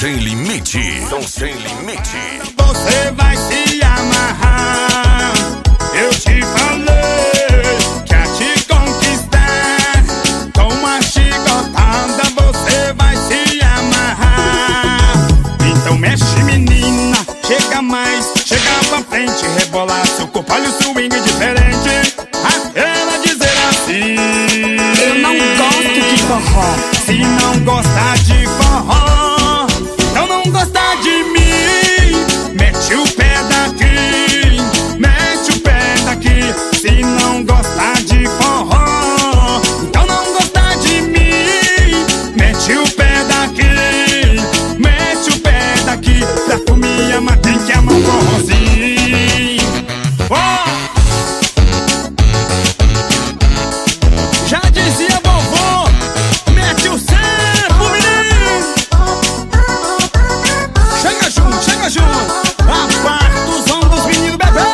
sem limite. Som sem limite. Você vai se amarrar. Eu te falei que a te conquistar. Com uma chicotada você vai se amarrar. Então mexe, menina, chega mais, chega pra frente, rebolar seu corpo, olha o swing diferente. Aquela dizer assim: eu não gosto de forró. Se não gostar de forró, então não gostar de mim. Mete o pé daqui, mete o pé daqui. Se não gostar de forró, então não gostar de mim. Mete o pé daqui, mete o pé daqui. Pra tu me amar tem que amar o forrozinho. Oh! Já dizia vovô, mete o sampo, menino. Chega junto, a parte do som dos meninos, bebê.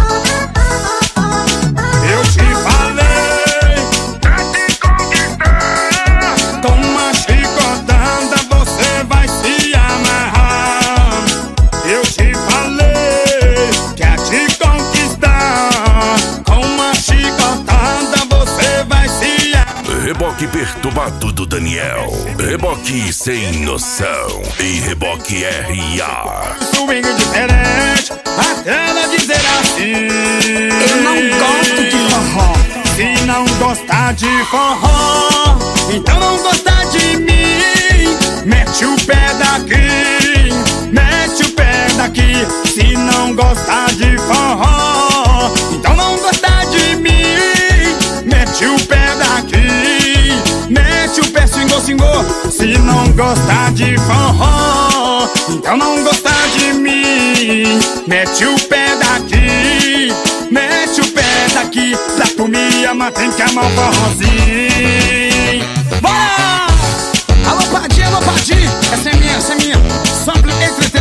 Eu te falei pra te conquistar. Toma chicotada, você vai se amarrar. Eu te falei que a te conquistar. Com uma chicotada você vai se amarrar. Reboque perturbado do Daniel. Reboque sem noção. E reboque R.A. Swing diferente, até ela dizer assim: Eu não gosto de forró. se não gostar de forró, então não gostar de mim. Mete o pé daqui, mete o pé daqui. Se não gostar de forró, então não gostar de mim. Mete o pé daqui, mete o pé, swingou, swingou. Se não gostar de forró, então não gostar de mim. Mete o pé daqui, mete o pé daqui. Pra tu me amar tem que amar o forrozinho. Bora! Alô, Padim, essa é minha. Sample entre